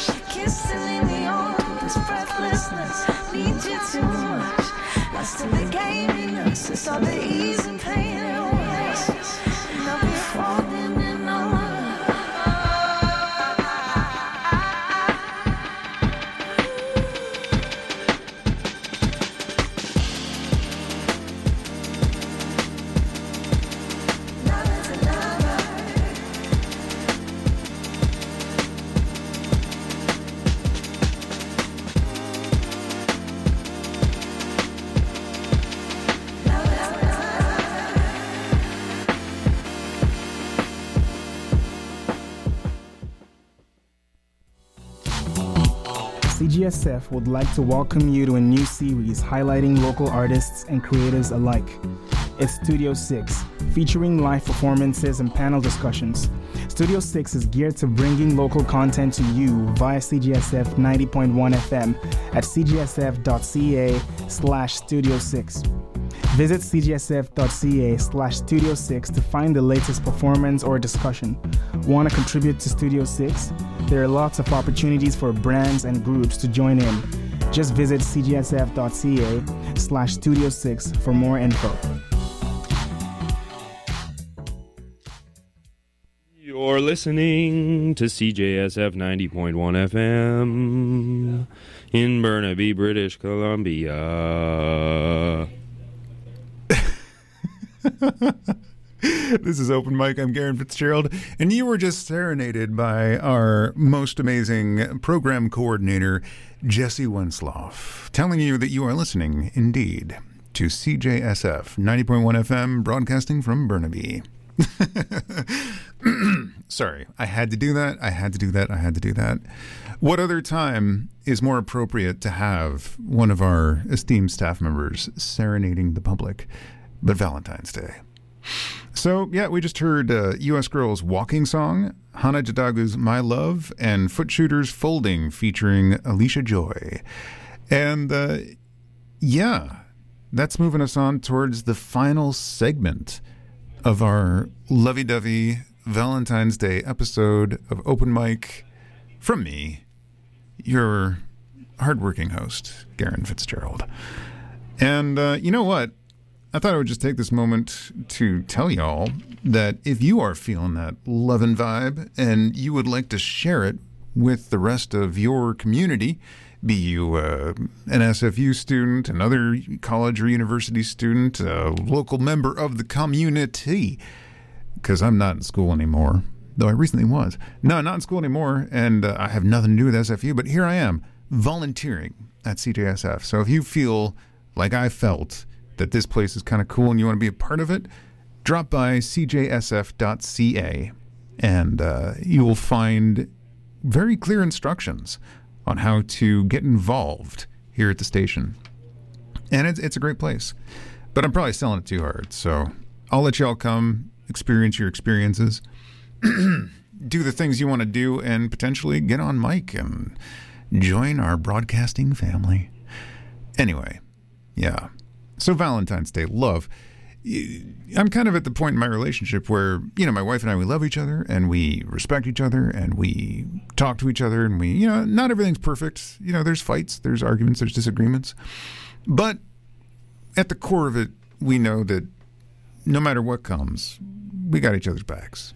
Kiss and leave me on this breathlessness. Need you too much. Lost in the game, you know, since all the ease and pain it was. And I'll be falling in love. CGSF would like to welcome you to a new series highlighting local artists and creatives alike. It's Studio 6, featuring live performances and panel discussions. Studio 6 is geared to bringing local content to you via CGSF 90.1 FM at cgsf.ca/Studio 6. Visit cgsf.ca/Studio 6 to find the latest performance or discussion. Want to contribute to Studio 6? There are lots of opportunities for brands and groups to join in. Just visit cgsf.ca/Studio 6 for more info. You're listening to CJSF 90.1 FM in Burnaby, British Columbia. This is Open Mic. I'm Garen Fitzgerald, and you were just serenaded by our most amazing program coordinator, Jesse Wensloff, telling you that you are listening, indeed, to CJSF 90.1 FM, broadcasting from Burnaby. Sorry, I had to do that. What other time is more appropriate to have one of our esteemed staff members serenading the public but Valentine's Day? So, yeah, we just heard U.S. Girls' Walking Song, Hana Jadagu's My Love, and Foot Shooters Folding featuring Alicia Joy. And, yeah, that's moving us on towards the final segment of our lovey-dovey Valentine's Day episode of Open Mic from me, your hardworking host, Garen Fitzgerald. And you know what? I thought I would just take this moment to tell y'all that if you are feeling that love and vibe and you would like to share it with the rest of your community, be you an SFU student, another college or university student, a local member of the community, because I'm not in school anymore, though I recently was. No, not in school anymore, and I have nothing to do with SFU, but here I am, volunteering at CJSF. So if you feel like I felt that this place is kind of cool and you want to be a part of it, drop by cjsf.ca and you will find very clear instructions on how to get involved here at the station. And it's a great place. But I'm probably selling it too hard, so I'll let y'all come, experience your experiences, do the things you want to do, and potentially get on mic and join our broadcasting family. Anyway, yeah. So Valentine's Day, love. I'm kind of at the point in my relationship where, you know, my wife and I, we love each other and we respect each other and we talk to each other and we, you know, not everything's perfect. You know, there's fights, there's arguments, there's disagreements. But at the core of it, we know that no matter what comes, we got each other's backs.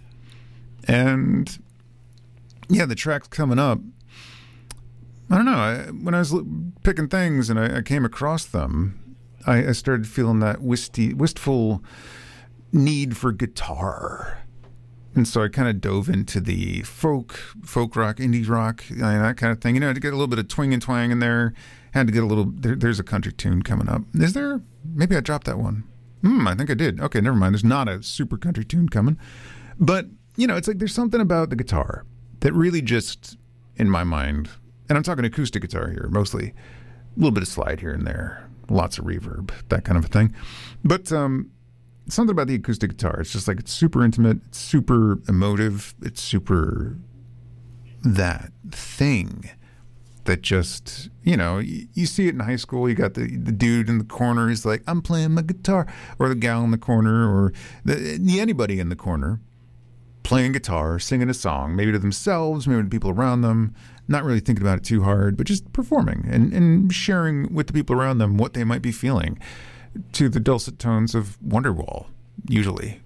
And yeah, the track's coming up. I don't know. When I was picking things and I came across them, I started feeling that wistful need for guitar. And so I kind of dove into the folk rock, indie rock, that kind of thing. You know, to get a little bit of twing and twang in there. Had to get a little, there's a country tune coming up. Is there? Maybe I dropped that one. I think I did. Okay, never mind. There's not a super country tune coming. But, you know, it's like there's something about the guitar that really just, in my mind, and I'm talking acoustic guitar here, mostly, a little bit of slide here and there. Lots of reverb, that kind of a thing. But something about the acoustic guitar, it's just like it's super intimate, it's super emotive, it's super that thing that just, you know, you see it in high school. You got the dude in the corner, he's like, I'm playing my guitar, or the gal in the corner, or anybody in the corner playing guitar, singing a song, maybe to themselves, maybe to people around them, not really thinking about it too hard, but just performing and sharing with the people around them what they might be feeling to the dulcet tones of Wonderwall, usually.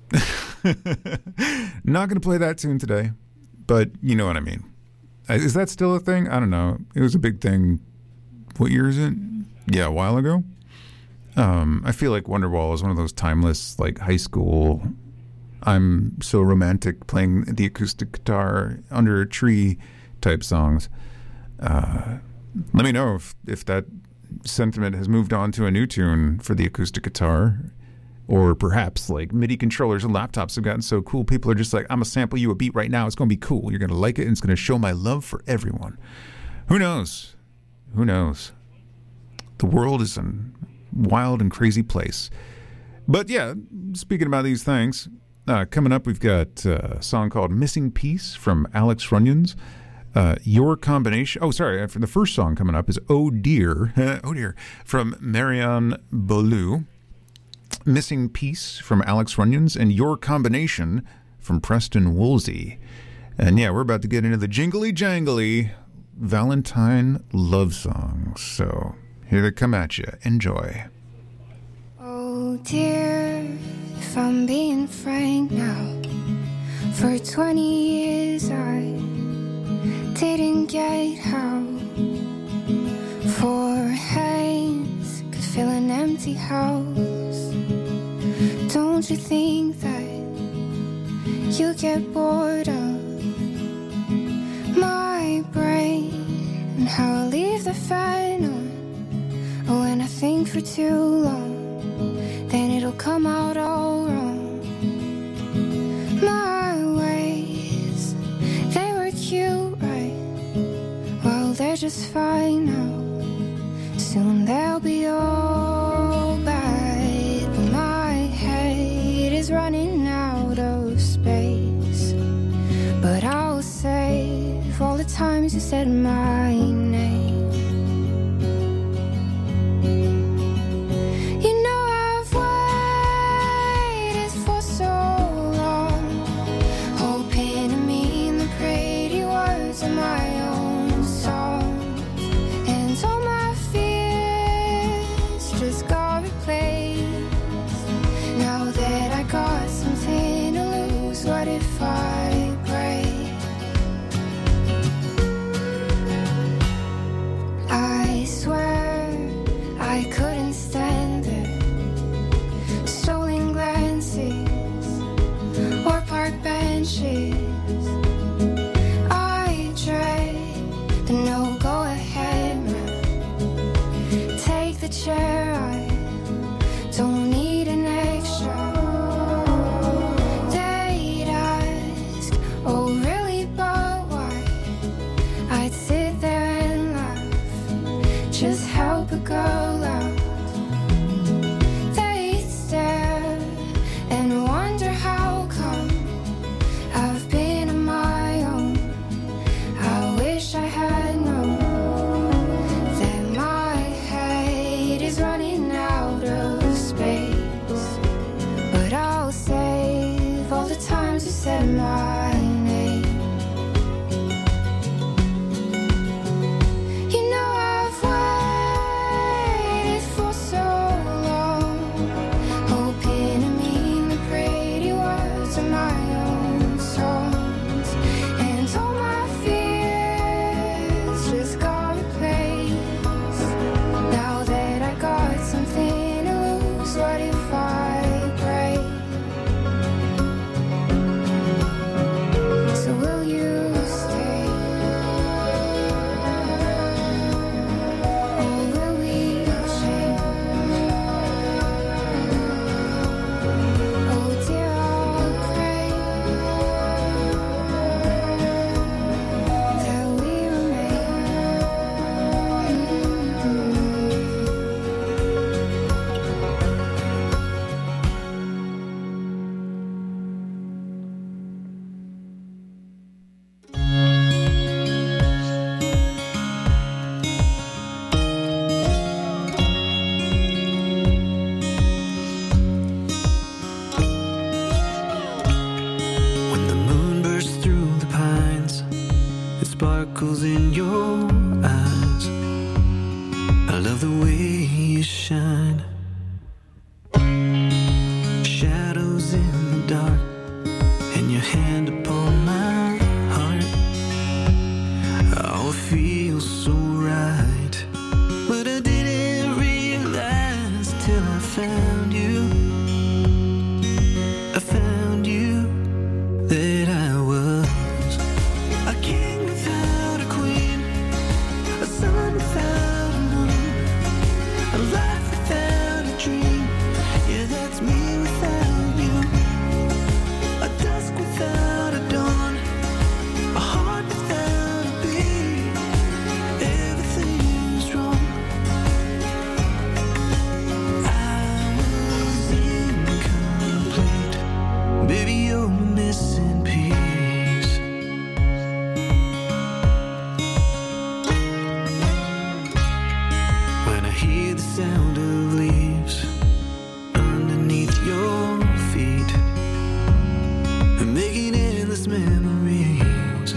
Not going to play that tune today, but you know what I mean. Is that still a thing? I don't know. It was a big thing. What year is it? Yeah, a while ago. I feel like Wonderwall is one of those timeless, like high school, I'm so romantic playing the acoustic guitar under a tree type songs. Let me know if that sentiment has moved on to a new tune for the acoustic guitar, or perhaps like MIDI controllers and laptops have gotten so cool, people are just like, I'm going to sample you a beat right now. It's going to be cool. You're going to like it, and it's going to show my love for everyone. Who knows? Who knows? The world is a wild and crazy place. But yeah, speaking about these things, coming up, we've got a song called Missing Piece from Alex Runyons. Your Combination. Oh, sorry. For the first song coming up is Oh Dear. Oh Dear. From Marianne Beaulieu. Missing Piece from Alex Runyons. And Your Combination from Preston Woolsey. And yeah, we're about to get into the jingly jangly Valentine love songs. So here they come at you. Enjoy. Oh dear, if I'm being frank now, for 20 years I didn't get how 4 hands could fill an empty house. Don't you think that you get bored of my brain and how I leave the fan on? Oh, when I think for too long, then it'll come out all wrong. My ways, they were cute, right? Well, they're just fine now. Soon they'll be all bad. But my head is running out of space. But I'll save all the times you said my name. your eyes. I love the way you shine. Shadows in the dark, and your hand upon my heart. Oh, it feels so right. But I didn't realize till I found you. I found you, that I was a king without a queen, a sun without a moon, a life without a dream. Yeah, that's me without you. A dusk without a dawn, a heart without a beat. Everything's wrong. I was incomplete. Baby, you're my missing piece. When I hear the sound of leaves underneath your feet, and making endless memories.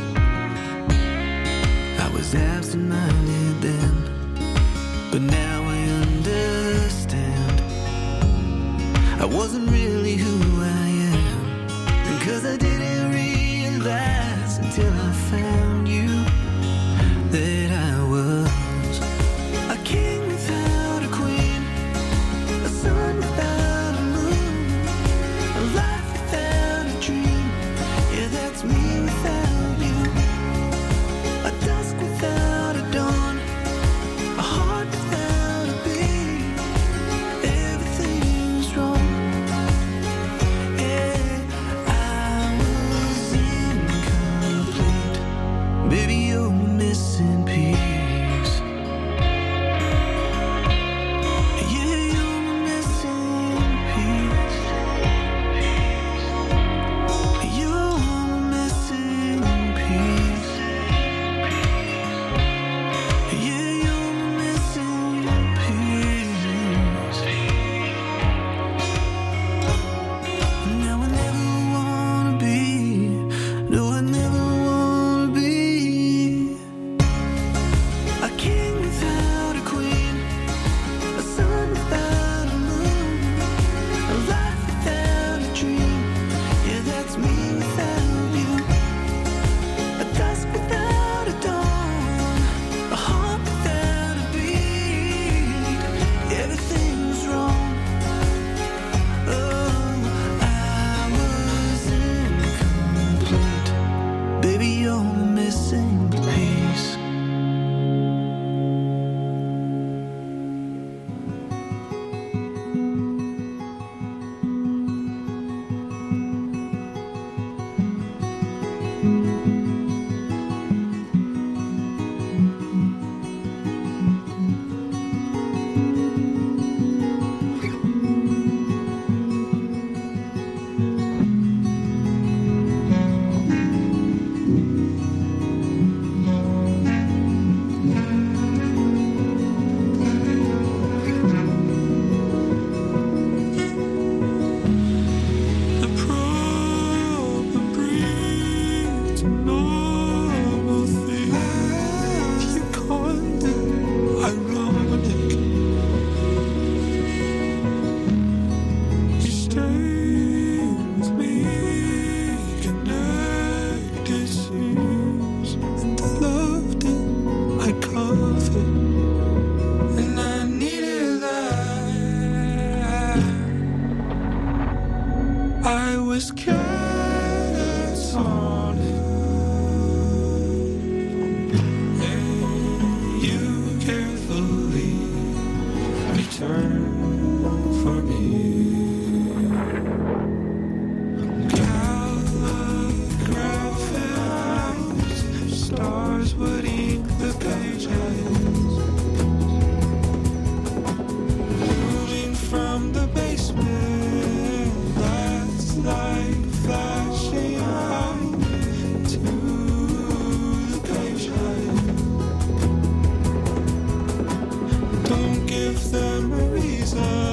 I was absent-minded then, but now I understand. I wasn't really who I am, because I didn't realize until I found you that I was a king without a queen, a sun without a moon, a life without a dream. Yeah, that's me without you. A dusk without a dawn, a heart without a beat. Everything's wrong. Yeah, I was incomplete. Baby, you're my missing piece. Yeah, you're my missing piece. You're my missing piece. Yeah, you're my missing piece. Now I never wanna be. No, I never wanna be a king without a queen, a sun without a moon, a life without a dream. Yeah, that's me without you. A dusk without a dawn, a heart without a beat. Everything's wrong. Oh, I was incomplete. Baby, you're my missing piece. The problem brings normal things. You called it ironic. You stayed with me, connected seams, and I loved it. I covered, and I needed that. I was catatonic, and you carefully returned for me. Calligraphies, stars would ink the pages. Moving from the basement, that's like flashing out to the page height. Don't give them a reason.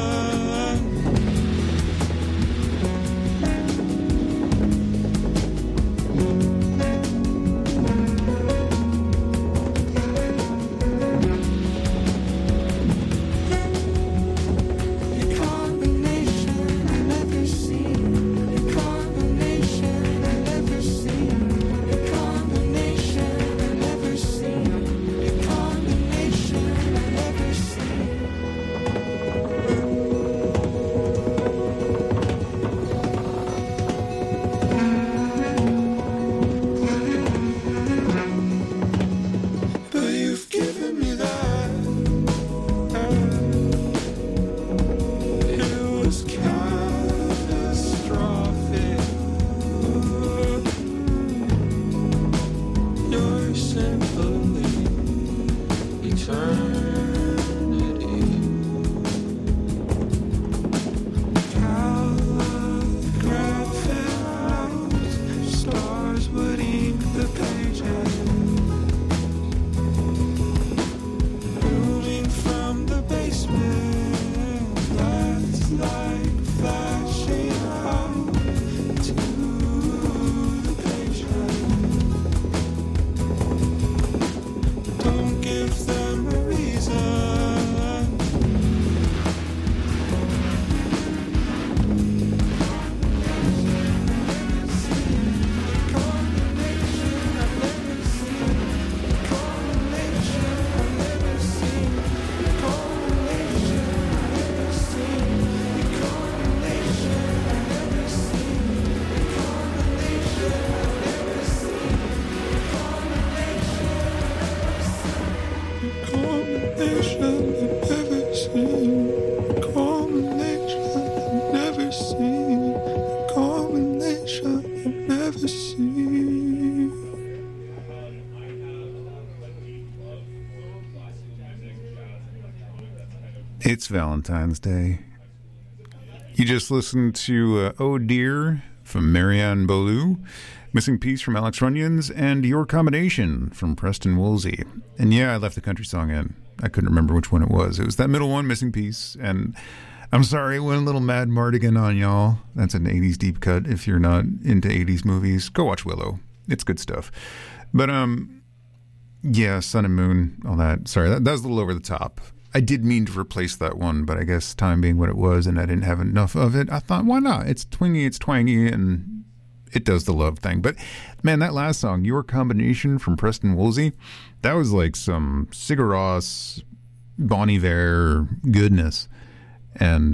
It's Valentine's Day. You just listened to Oh Dear from Marianne Boulou, Missing Piece from Alex Runyons, and Your Combination from Preston Woolsey. And yeah, I left the country song in. I couldn't remember which one it was. It was that middle one, Missing Piece. And I'm sorry, went a little Mad Mardigan on y'all. That's an 80s deep cut. If you're not into 80s movies, go watch Willow. It's good stuff. But, yeah, Sun and Moon, all that. Sorry, that was a little over the top. I did mean to replace that one, but I guess time being what it was and I didn't have enough of it, I thought, why not? It's twingy, it's twangy, and it does the love thing. But, man, that last song, Your Combination from Preston Woolsey, that was like some Sigur Rós, Bon Iver goodness. And,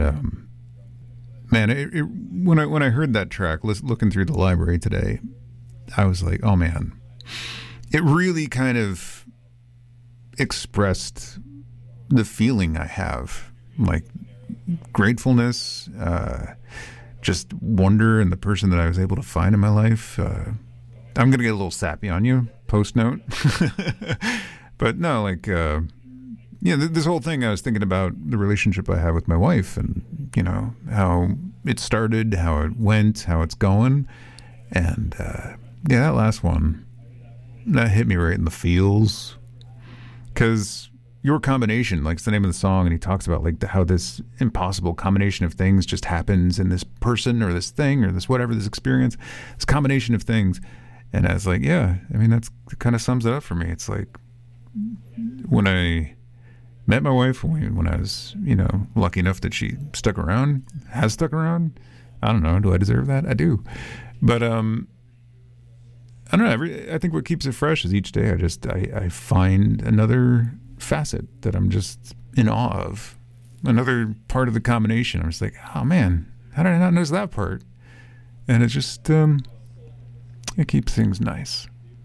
man, when I heard that track, looking through the library today, I was like, oh, man. It really kind of expressed the feeling I have, like gratefulness, just wonder in the person that I was able to find in my life. I'm going to get a little sappy on you, post note. But no, like, this whole thing, I was thinking about the relationship I have with my wife and, you know, how it started, how it went, how it's going. And, that last one, that hit me right in the feels. Because Your Combination, like it's the name of the song, and he talks about like how this impossible combination of things just happens in this person or this thing or this whatever, this experience, this combination of things. And I was like, yeah, I mean, that kind of sums it up for me. It's like when I met my wife, when I was, you know, lucky enough that she has stuck around. I don't know. Do I deserve that? I do. But, I don't know. I think what keeps it fresh is each day I find another facet that I'm just in awe of. Another part of the combination. I'm just like, oh man, how did I not notice that part? And it just, it keeps things nice.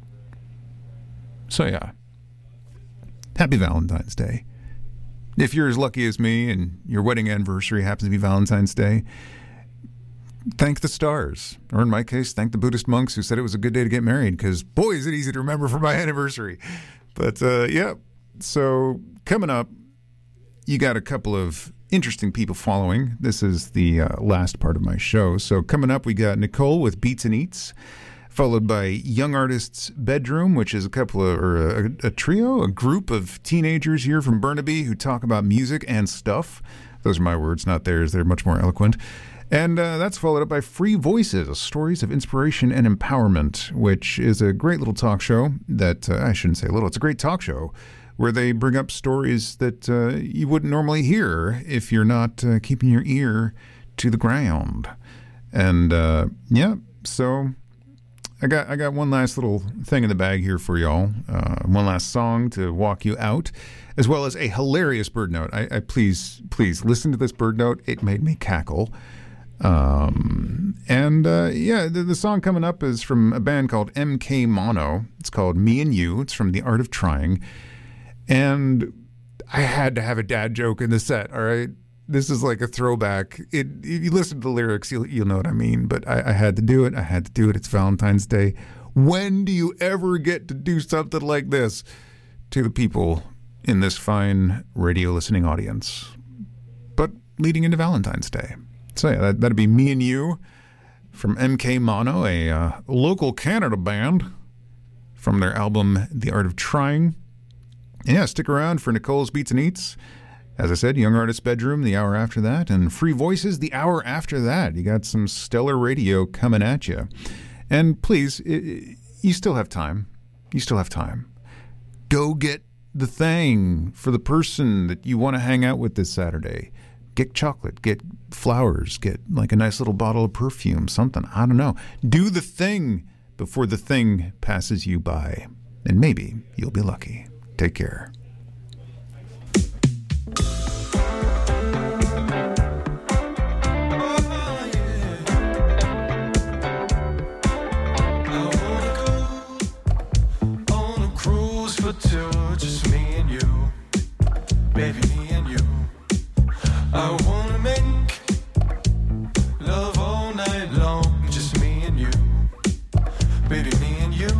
So yeah. Happy Valentine's Day. If you're as lucky as me and your wedding anniversary happens to be Valentine's Day, thank the stars. Or in my case, thank the Buddhist monks who said it was a good day to get married, because boy, is it easy to remember for my anniversary. But yeah, so coming up, you got a couple of interesting people following. This is the last part of my show. So coming up, we got Nicole with Beats and Eats, followed by Young Artists Bedroom, which is a group of teenagers here from Burnaby who talk about music and stuff. Those are my words, not theirs. They're much more eloquent. And that's followed up by Free Voices, Stories of Inspiration and Empowerment, which is a great little talk show that, I shouldn't say little, it's a great talk show where they bring up stories that you wouldn't normally hear if you're not keeping your ear to the ground. And, yeah, so I got one last little thing in the bag here for y'all, one last song to walk you out, as well as a hilarious bird note. I please listen to this bird note. It made me cackle. The song coming up is from a band called MK Mono. It's called Me and You. It's from The Art of Trying. And I had to have a dad joke in the set, all right? This is like a throwback. If you listen to the lyrics, you'll know what I mean. But I had to do it. It's Valentine's Day. When do you ever get to do something like this to the people in this fine radio listening audience? But leading into Valentine's Day. So yeah, that'd be Me and You from MK Mono, a local Canada band from their album The Art of Trying. And yeah, stick around for Nicole's Beats and Eats. As I said, Young Artists Bedroom the hour after that, and Free Voices the hour after that. You got some stellar radio coming at you. And please, you still have time. Go get the thing for the person that you want to hang out with this Saturday. Get chocolate, get flowers, get like a nice little bottle of perfume, something. I don't know. Do the thing before the thing passes you by. And maybe you'll be lucky. Take care. Just me and you. baby, me and you. I wanna make love all night long, just me and you, baby, me and you.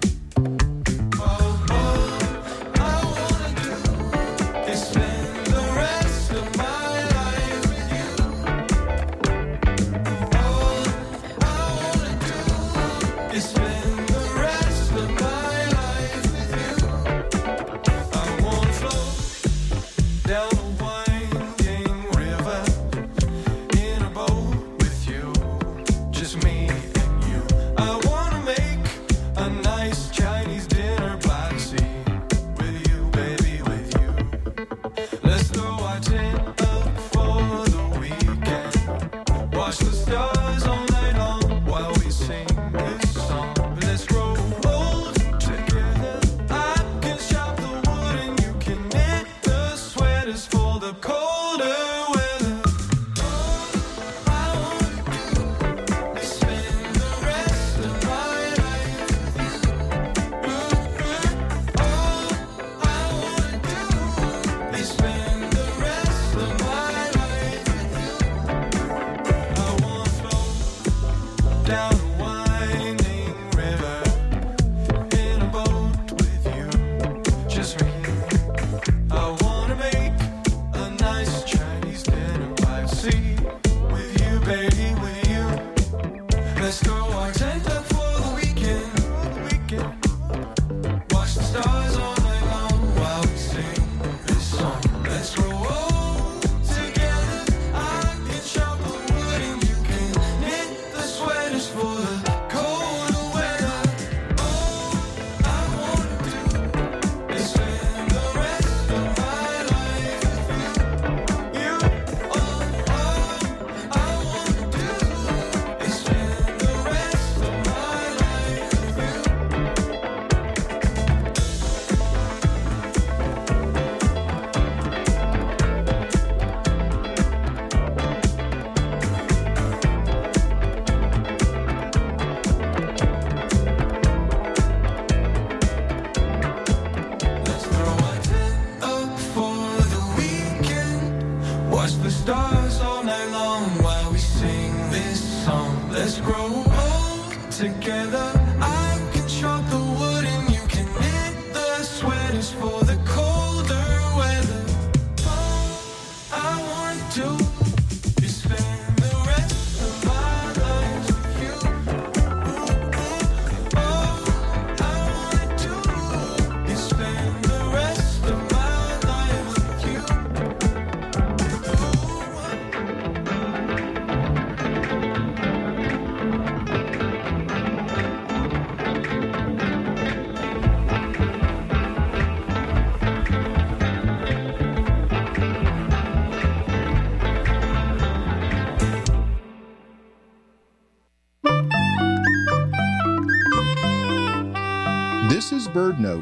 This is Bird Note.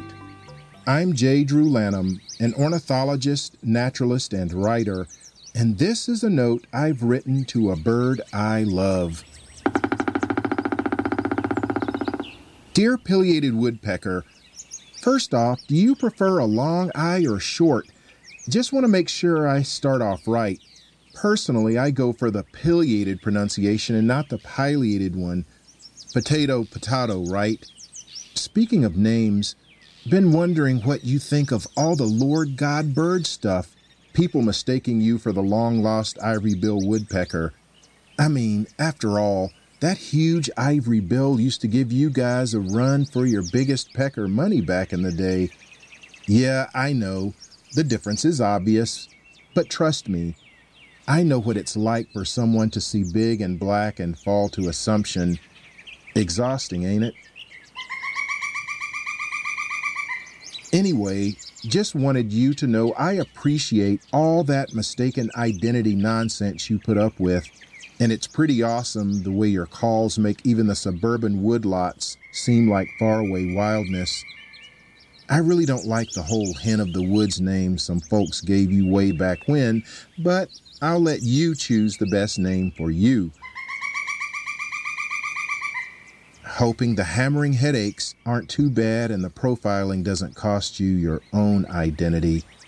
I'm J. Drew Lanham, an ornithologist, naturalist, and writer, and this is a note I've written to a bird I love. Dear Pileated Woodpecker, first off, do you prefer a long I or short? Just want to make sure I start off right. Personally, I go for the pileated pronunciation and not the pileated one. Potato, potato, right? Speaking of names, been wondering what you think of all the Lord God bird stuff, people mistaking you for the long-lost ivory-bill woodpecker. I mean, after all, that huge ivory bill used to give you guys a run for your biggest pecker money back in the day. Yeah, I know, the difference is obvious, but trust me, I know what it's like for someone to see big and black and fall to assumption. Exhausting, ain't it? Anyway, just wanted you to know I appreciate all that mistaken identity nonsense you put up with, and it's pretty awesome the way your calls make even the suburban woodlots seem like faraway wildness. I really don't like the whole Hen of the Woods name some folks gave you way back when, but I'll let you choose the best name for you. Hoping the hammering headaches aren't too bad and the profiling doesn't cost you your own identity.